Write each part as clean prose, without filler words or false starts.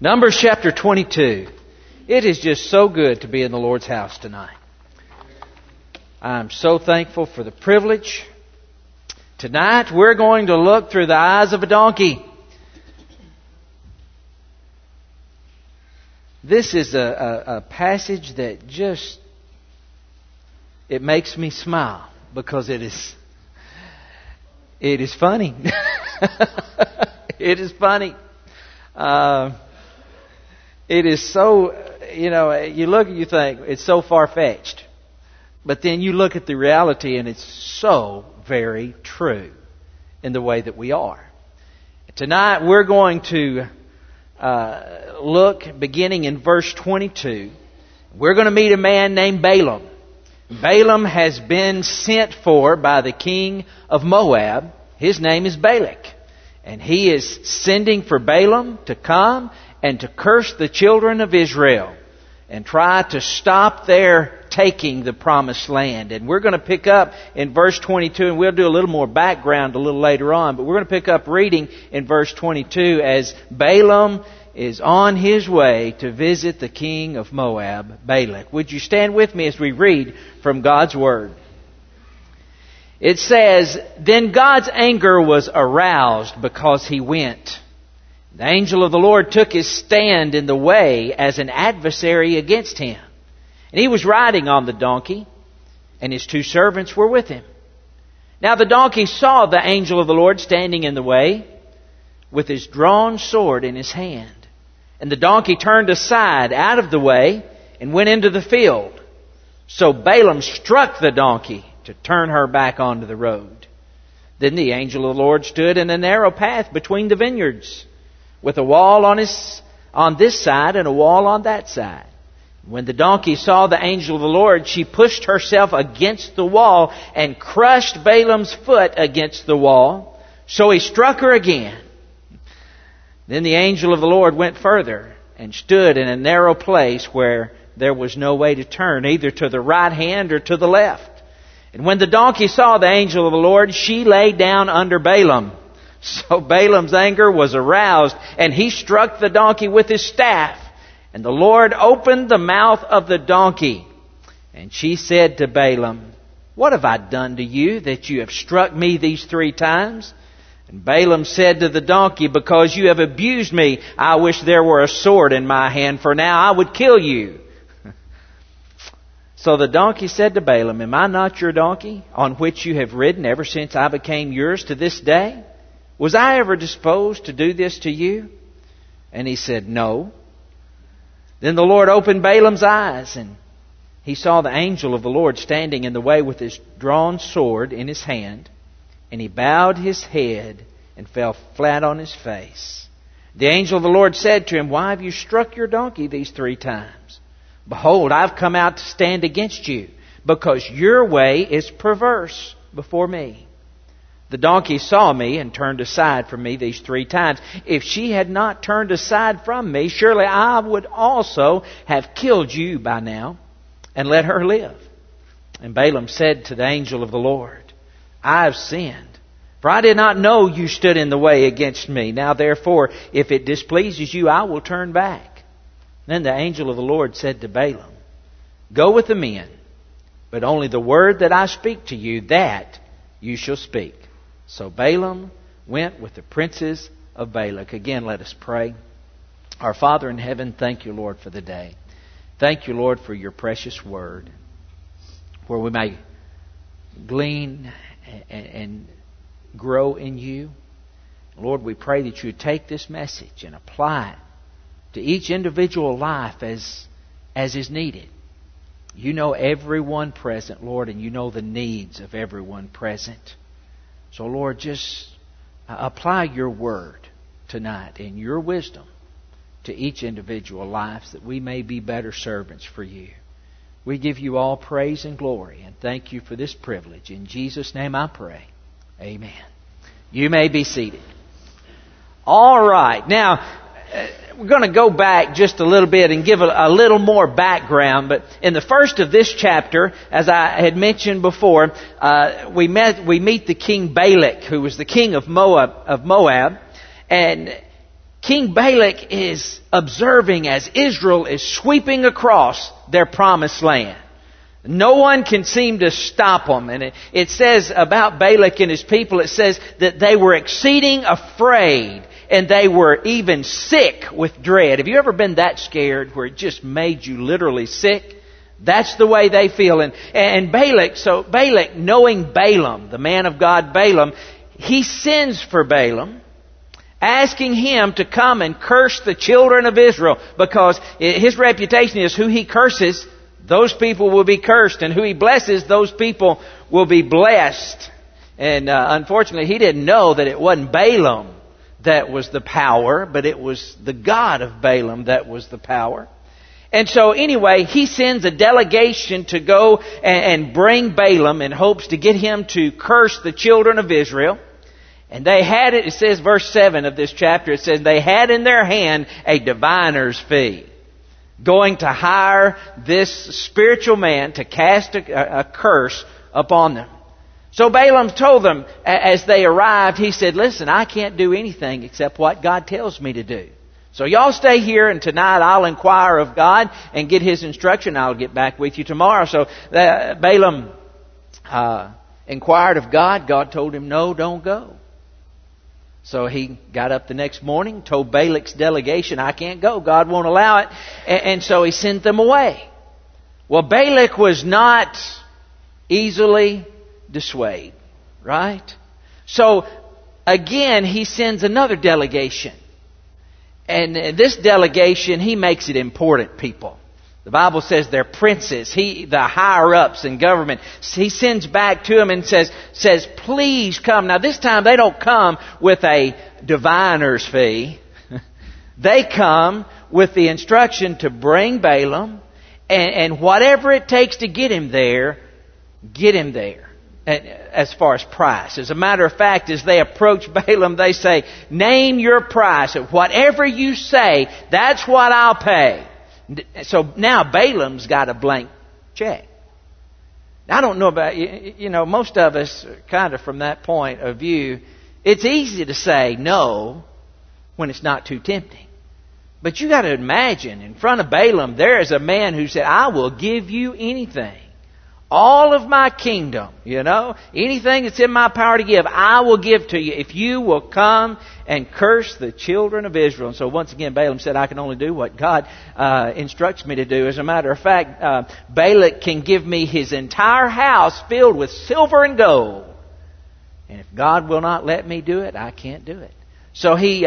Numbers chapter 22. It is just so good to be in the Lord's house tonight. I'm so thankful for the privilege. Tonight we're going to look through the eyes of a donkey. This is a passage that just, it makes me smile because it is funny. It is funny. It is so, you look and you think it's so far-fetched. But then you look at the reality and it's so very true in the way that we are. Tonight we're going to look beginning in verse 22. We're going to meet a man named Balaam. Balaam has been sent for by the king of Moab. His name is Balak. And he is sending for Balaam to come and to curse the children of Israel and try to stop their taking the promised land. And we're going to pick up in verse 22, and we'll do a little more background a little later on, but we're going to pick up reading in verse 22 as Balaam is on his way to visit the king of Moab, Balak. Would you stand with me as we read from God's Word? It says, "Then God's anger was aroused because he went. The angel of the Lord took his stand in the way as an adversary against him. And he was riding on the donkey, and his two servants were with him. Now the donkey saw the angel of the Lord standing in the way with his drawn sword in his hand. And the donkey turned aside out of the way and went into the field. So Balaam struck the donkey to turn her back onto the road. Then the angel of the Lord stood in a narrow path between the vineyards, with a wall on this side and a wall on that side. When the donkey saw the angel of the Lord, she pushed herself against the wall and crushed Balaam's foot against the wall. So he struck her again. Then the angel of the Lord went further and stood in a narrow place where there was no way to turn, either to the right hand or to the left. And when the donkey saw the angel of the Lord, she lay down under Balaam. So Balaam's anger was aroused, and he struck the donkey with his staff. And the Lord opened the mouth of the donkey. And she said to Balaam, "What have I done to you that you have struck me these 3 times? And Balaam said to the donkey, "Because you have abused me, I wish there were a sword in my hand, for now I would kill you." So the donkey said to Balaam, "Am I not your donkey, on which you have ridden ever since I became yours to this day? Was I ever disposed to do this to you?" And he said, "No." Then the Lord opened Balaam's eyes, and he saw the angel of the Lord standing in the way with his drawn sword in his hand. And he bowed his head and fell flat on his face. The angel of the Lord said to him, "Why have you struck your donkey these 3 times? Behold, I've come out to stand against you, because your way is perverse before me. The donkey saw me and turned aside from me these 3 times. If she had not turned aside from me, surely I would also have killed you by now and let her live." And Balaam said to the angel of the Lord, "I have sinned, for I did not know you stood in the way against me. Now therefore, if it displeases you, I will turn back." Then the angel of the Lord said to Balaam, "Go with the men, but only the word that I speak to you, that you shall speak." So Balaam went with the princes of Balak. Again, let us pray. Our Father in heaven, thank you, Lord, for the day. Thank you, Lord, for your precious word, where we may glean and grow in you. Lord, we pray that you would take this message and apply it to each individual life as is needed. You know everyone present, Lord, and you know the needs of everyone present. So, Lord, just apply your word tonight in your wisdom to each individual life, that we may be better servants for you. We give you all praise and glory, and thank you for this privilege. In Jesus' name I pray. Amen. You may be seated. All right. Now, we're going to go back just a little bit and give a little more background. But in the first of this chapter, as I had mentioned before, we meet the king Balak, who was the king of Moab, and King Balak is observing as Israel is sweeping across their promised land. No one can seem to stop them. And it says about Balak and his people, it says that they were exceeding afraid and they were even sick with dread. Have you ever been that scared where it just made you literally sick? That's the way they feel. And Balak, knowing Balaam, the man of God Balaam, he sends for Balaam, asking him to come and curse the children of Israel, because his reputation is who he curses, those people will be cursed, and who he blesses, those people will be blessed. And unfortunately, he didn't know that it wasn't Balaam that was the power, but it was the God of Balaam that was the power. And so anyway, he sends a delegation to go and bring Balaam in hopes to get him to curse the children of Israel. And they had it says verse 7 of this chapter, it says, they had in their hand a diviner's fee, going to hire this spiritual man to cast a curse upon them. So Balaam told them as they arrived, he said, listen, I can't do anything except what God tells me to do. So y'all stay here, and tonight I'll inquire of God and get His instruction. I'll get back with you tomorrow. So Balaam inquired of God. God told him, no, don't go. So he got up the next morning, told Balak's delegation, I can't go. God won't allow it. And so he sent them away. Well, Balak was not easily dissuaded, right? So again, he sends another delegation. And this delegation, he makes it important people. The Bible says they're princes. The higher-ups in government. He sends back to them and says, please come. Now this time they don't come with a diviner's fee. They come with the instruction to bring Balaam, and whatever it takes to get him there, get him there. As far as price. As a matter of fact, as they approach Balaam, they say, name your price. Whatever you say, that's what I'll pay. So now Balaam's got a blank check. I don't know about you. Most of us are kind of from that point of view. It's easy to say no when it's not too tempting. But you got to imagine, in front of Balaam, there is a man who said, I will give you anything. All of my kingdom, anything that's in my power to give, I will give to you if you will come and curse the children of Israel. And so once again, Balaam said, I can only do what God instructs me to do. As a matter of fact, Balak can give me his entire house filled with silver and gold. And if God will not let me do it, I can't do it. So he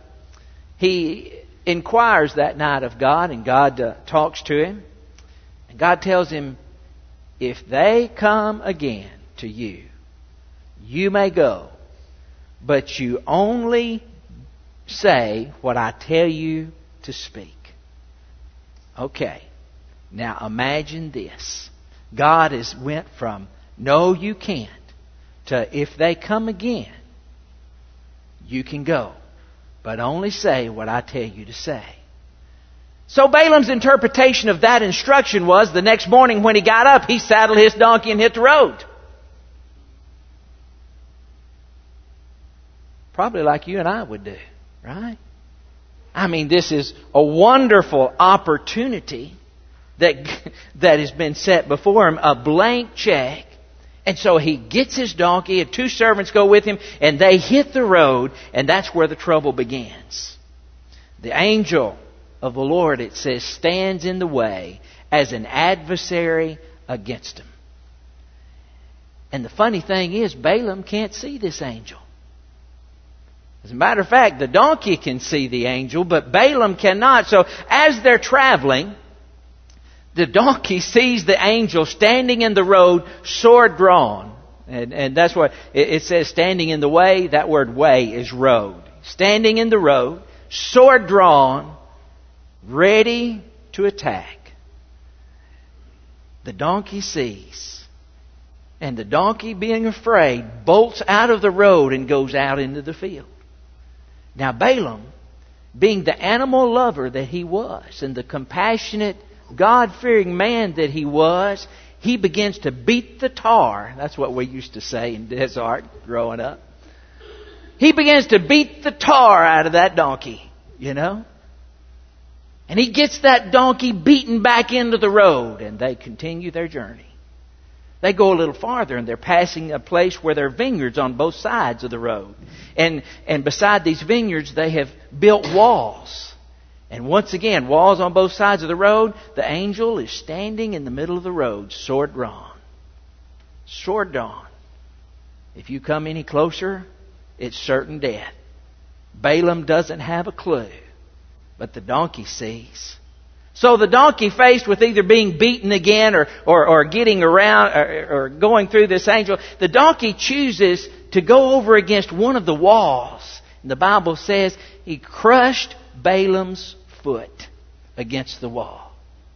inquires that night of God, and God talks to him. And God tells him, if they come again to you, you may go, but you only say what I tell you to speak. Okay, now imagine this. God went from, no you can't, to if they come again, you can go, but only say what I tell you to say. So Balaam's interpretation of that instruction was, the next morning when he got up, he saddled his donkey and hit the road. Probably like you and I would do, right? I mean, this is a wonderful opportunity that has been set before him, a blank check. And so he gets his donkey, and 2 servants go with him, and they hit the road, and that's where the trouble begins. The angel of the Lord, it says, stands in the way as an adversary against him. And the funny thing is, Balaam can't see this angel. As a matter of fact, the donkey can see the angel, but Balaam cannot. So as they're traveling, the donkey sees the angel standing in the road, sword drawn. And that's what it says, standing in the way. That word way is road. Standing in the road, sword drawn, ready to attack. The donkey sees. And the donkey, being afraid, bolts out of the road and goes out into the field. Now Balaam, being the animal lover that he was, and the compassionate, God-fearing man that he was, he begins to beat the tar. That's what we used to say in Desert growing up. He begins to beat the tar out of that donkey. you know. And he gets that donkey beaten back into the road, and they continue their journey. They go a little farther, and they're passing a place where there are vineyards on both sides of the road. And beside these vineyards, they have built walls. And once again, walls on both sides of the road. The angel is standing in the middle of the road, sword drawn. Sword drawn. If you come any closer, it's certain death. Balaam doesn't have a clue, but the donkey sees. So the donkey, faced with either being beaten again or getting around or going through this angel, the donkey chooses to go over against one of the walls. And the Bible says he crushed Balaam's foot against the wall.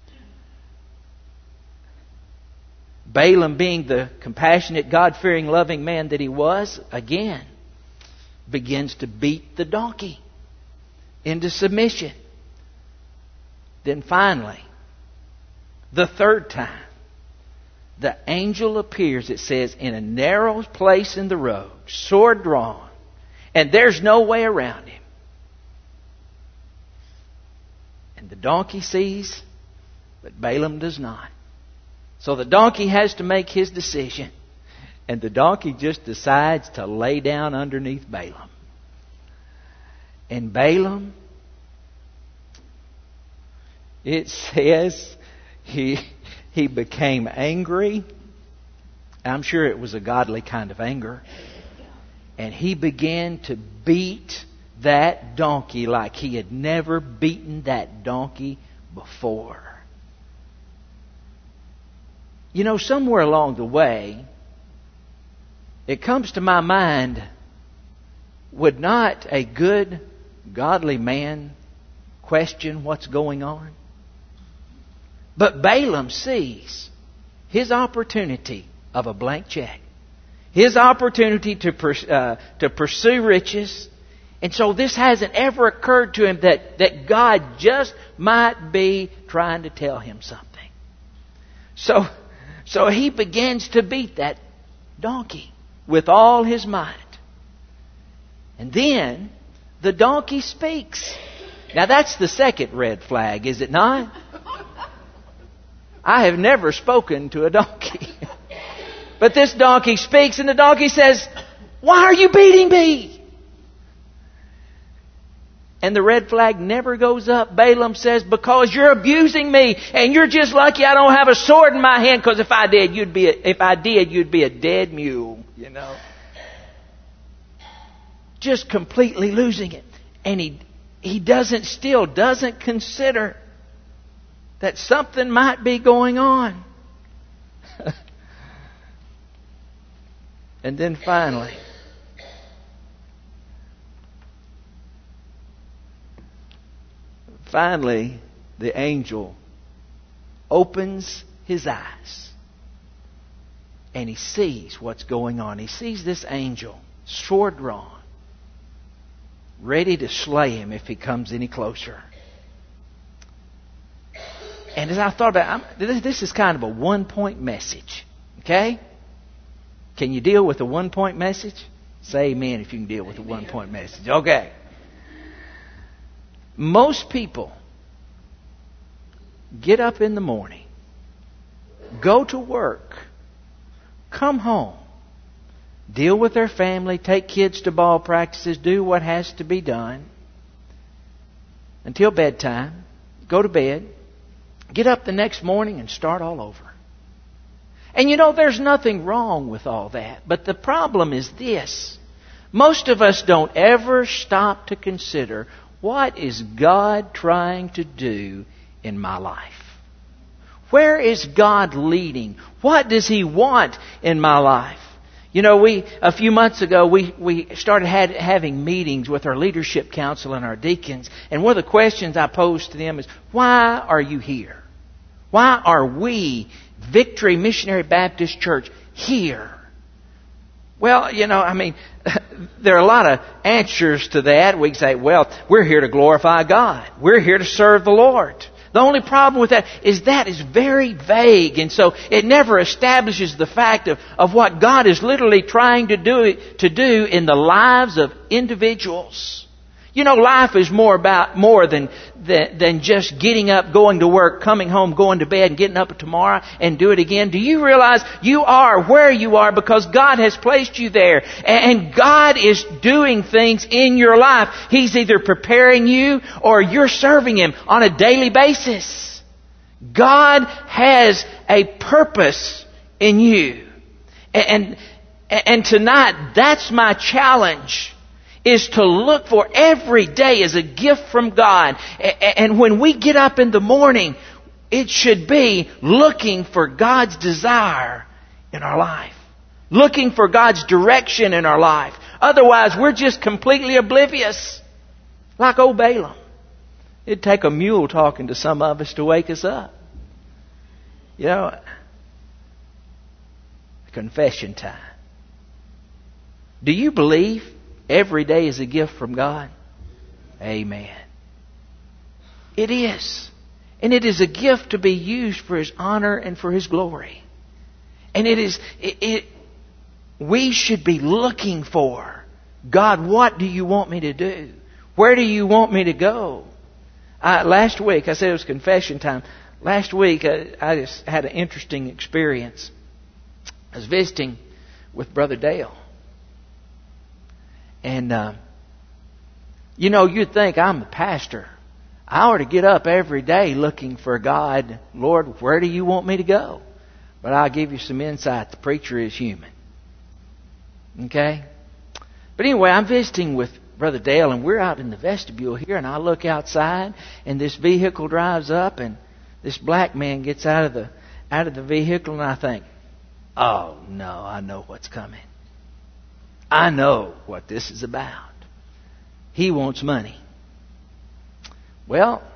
Balaam, being the compassionate, God-fearing, loving man that he was, again begins to beat the donkey into submission. Then finally, the third time, the angel appears, it says, in a narrow place in the road, sword drawn, and there's no way around him. And the donkey sees, but Balaam does not. So the donkey has to make his decision. And the donkey just decides to lay down underneath Balaam. And Balaam, it says he became angry. I'm sure it was a godly kind of anger. And he began to beat that donkey like he had never beaten that donkey before. You know, somewhere along the way, it comes to my mind, would not a good, godly man question what's going on? But Balaam sees his opportunity of a blank check. His opportunity to pursue riches. And so this hasn't ever occurred to him that God just might be trying to tell him something. So he begins to beat that donkey with all his might. And then the donkey speaks. Now that's the second red flag, is it not? I have never spoken to a donkey. But this donkey speaks, and the donkey says, "Why are you beating me?" And the red flag never goes up. Balaam says, "Because you're abusing me, and you're just lucky I don't have a sword in my hand, because if I did, you'd be a dead mule." You know, just completely losing it, and he doesn't consider that something might be going on. And then finally, the angel opens his eyes and he sees what's going on. He sees this angel, sword drawn, ready to slay him if he comes any closer. And as I thought about it, this is kind of a one-point message. Okay? Can you deal with a one-point message? Say amen if you can deal with a one-point message. Okay. Most people get up in the morning, go to work, come home, deal with their family, take kids to ball practices, do what has to be done until bedtime, go to bed, get up the next morning and start all over. And you know, there's nothing wrong with all that. But the problem is this. Most of us don't ever stop to consider, what is God trying to do in my life? Where is God leading? What does He want in my life? You know, a few months ago, we started having meetings with our leadership council and our deacons. And one of the questions I posed to them is, why are you here? Why are we, Victory Missionary Baptist Church, here? Well, you know, I mean, there are a lot of answers to that. We can say, well, we're here to glorify God. We're here to serve the Lord. The only problem with that is very vague. And so it never establishes the fact of what God is literally trying to do in the lives of individuals. You know, life is more than just getting up, going to work, coming home, going to bed, and getting up tomorrow and do it again. Do you realize you are where you are because God has placed you there? And God is doing things in your life. He's either preparing you or you're serving Him on a daily basis. God has a purpose in you. And tonight, that's my challenge. Is to look for every day as a gift from God. And when we get up in the morning, it should be looking for God's desire in our life. Looking for God's direction in our life. Otherwise, we're just completely oblivious. Like old Balaam. It'd take a mule talking to some of us to wake us up. You know, confession time. Do you believe every day is a gift from God? Amen. It is. And it is a gift to be used for His honor and for His glory. And we should be looking for, God, what do you want me to do? Where do you want me to go? Last week, I said it was confession time. Last week, I just had an interesting experience. I was visiting with Brother Dale. And, you know, you'd think I'm a pastor. I ought to get up every day looking for God. Lord, where do you want me to go? But I'll give you some insight. The preacher is human. Okay? But anyway, I'm visiting with Brother Dale, and we're out in the vestibule here, and I look outside, and this vehicle drives up, and this black man gets out of the vehicle, and I think, oh, no, I know what's coming. I know what this is about. He wants money. Well,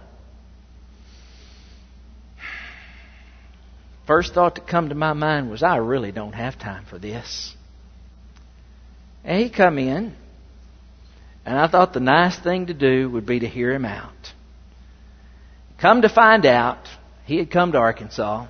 first thought that come to my mind was, I really don't have time for this. And he come in, and I thought the nice thing to do would be to hear him out. Come to find out, he had come to Arkansas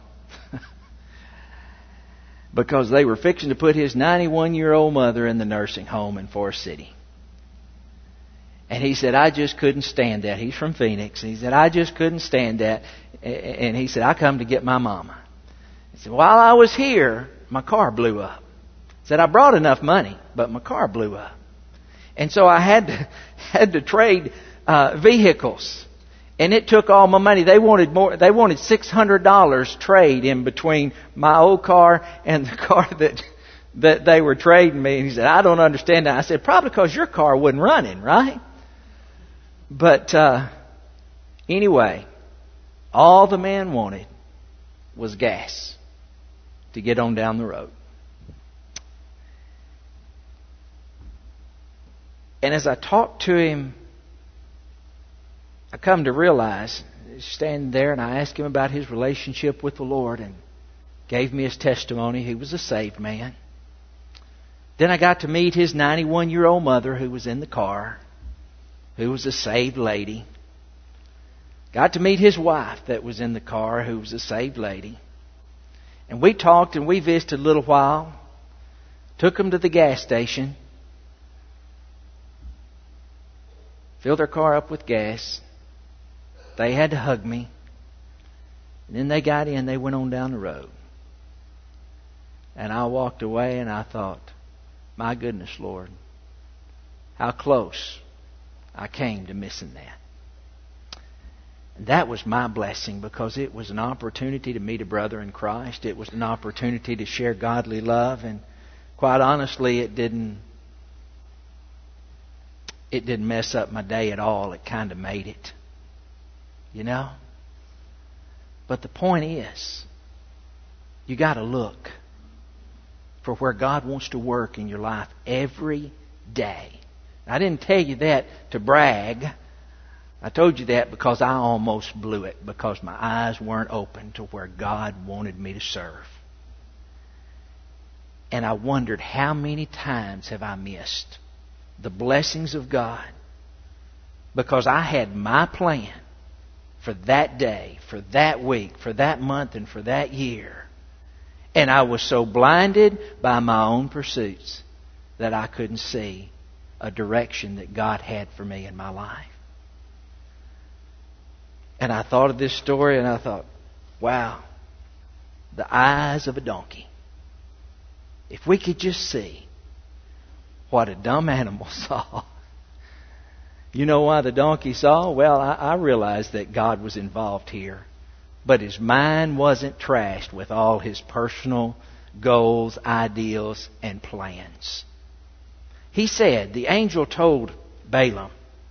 because they were fixing to put his 91-year-old mother in the nursing home in Forest City. And he said, I just couldn't stand that. He's from Phoenix. He said, I just couldn't stand that. And he said, I come to get my mama. He said, while I was here, my car blew up. He said, I brought enough money, but my car blew up. And so I had to trade vehicles. And it took all my money. They wanted more. They wanted $600 trade in between my old car and the car that they were trading me. And he said, I don't understand that. I said, probably because your car wasn't running, right? But anyway, all the man wanted was gas to get on down the road. And as I talked to him, I come to realize, standing there, and I asked him about his relationship with the Lord and gave me his testimony. He was a saved man. Then I got to meet his 91-year-old mother who was in the car, who was a saved lady. Got to meet his wife that was in the car, who was a saved lady. And we talked and we visited a little while. Took them to the gas station. Filled their car up with gas. They had to hug me. And then they got in. They went on down the road. And I walked away and I thought, my goodness, Lord, how close I came to missing that. And that was my blessing because it was an opportunity to meet a brother in Christ. It was an opportunity to share godly love. And quite honestly, it didn't mess up my day at all. It kind of made it. You know? But the point is, you got to look for where God wants to work in your life every day. I didn't tell you that to brag. I told you that because I almost blew it, because my eyes weren't open to where God wanted me to serve. And I wondered, how many times have I missed the blessings of God because I had my plan for that day, for that week, for that month, and for that year. And I was so blinded by my own pursuits that I couldn't see a direction that God had for me in my life. And I thought of this story and I thought, wow, the eyes of a donkey. If we could just see what a dumb animal saw. You know why the donkey saw? Well, I realized that God was involved here. But his mind wasn't trashed with all his personal goals, ideals, and plans. He said, the angel told Balaam,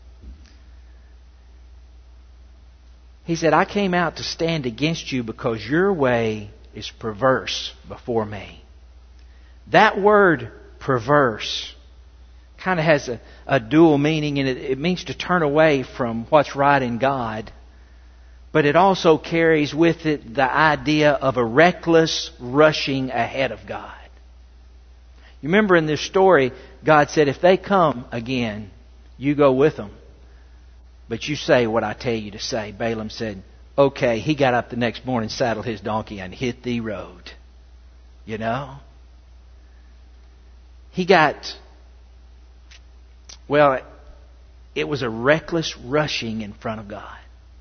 he said, I came out to stand against you because your way is perverse before me. That word perverse kind of has a dual meaning, and it means to turn away from what's right in God. But it also carries with it the idea of a reckless rushing ahead of God. You remember in this story, God said, if they come again, you go with them. But you say what I tell you to say. Balaam said, okay. He got up the next morning, saddled his donkey, and hit the road. You know? He got... well, it was a reckless rushing in front of God.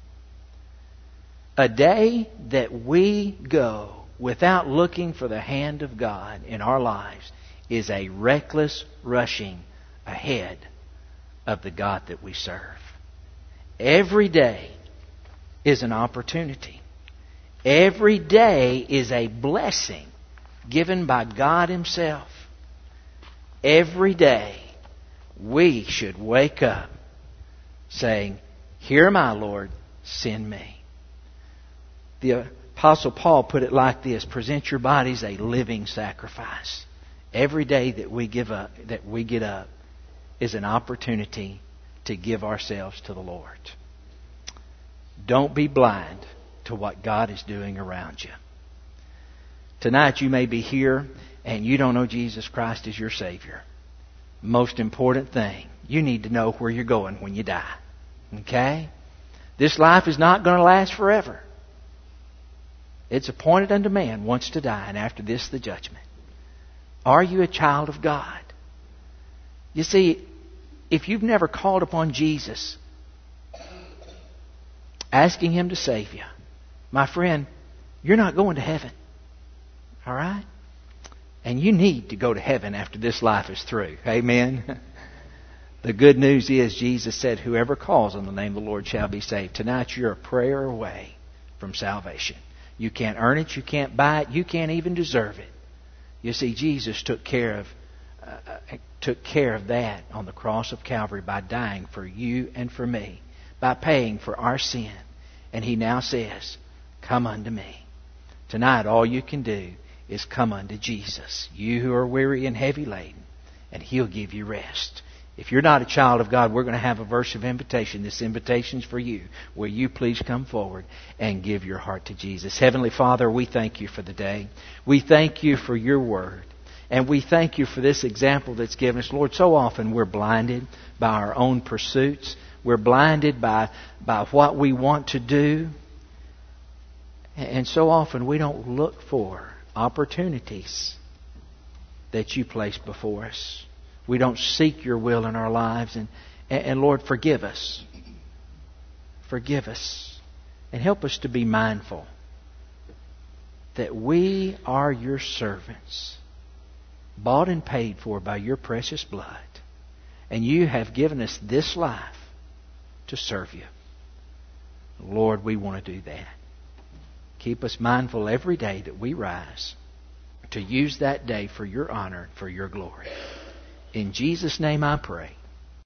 A day that we go without looking for the hand of God in our lives is a reckless rushing ahead of the God that we serve. Every day is an opportunity. Every day is a blessing given by God Himself. Every day we should wake up saying, here am I, Lord, send me. The Apostle Paul put it like this, present your bodies a living sacrifice. Every day that we get up is an opportunity to give ourselves to the Lord. Don't be blind to what God is doing around you. Tonight you may be here and you don't know Jesus Christ as your Savior. Most important thing, you need to know where you're going when you die. Okay? This life is not going to last forever. It's appointed unto man once to die, and after this the judgment. Are you a child of God? You see, if you've never called upon Jesus, asking Him to save you, my friend, you're not going to heaven. All right? And you need to go to heaven after this life is through. Amen? The good news is Jesus said, whoever calls on the name of the Lord shall be saved. Tonight you're a prayer away from salvation. You can't earn it. You can't buy it. You can't even deserve it. You see, Jesus took care of that on the cross of Calvary by dying for you and for me, by paying for our sin. And He now says, come unto me. Tonight all you can do is come unto Jesus, you who are weary and heavy laden, and He'll give you rest. If you're not a child of God, we're going to have a verse of invitation. This invitation's for you. Will you please come forward and give your heart to Jesus? Heavenly Father, we thank You for the day. We thank You for Your Word. And we thank You for this example that's given us. Lord, so often we're blinded by our own pursuits. We're blinded by what we want to do. And so often we don't look for opportunities that You place before us. We don't seek Your will in our lives. And Lord, forgive us. Forgive us. And help us to be mindful that we are Your servants, bought and paid for by Your precious blood. And You have given us this life to serve You. Lord, we want to do that. Keep us mindful every day that we rise to use that day for Your honor and for Your glory. In Jesus' name I pray.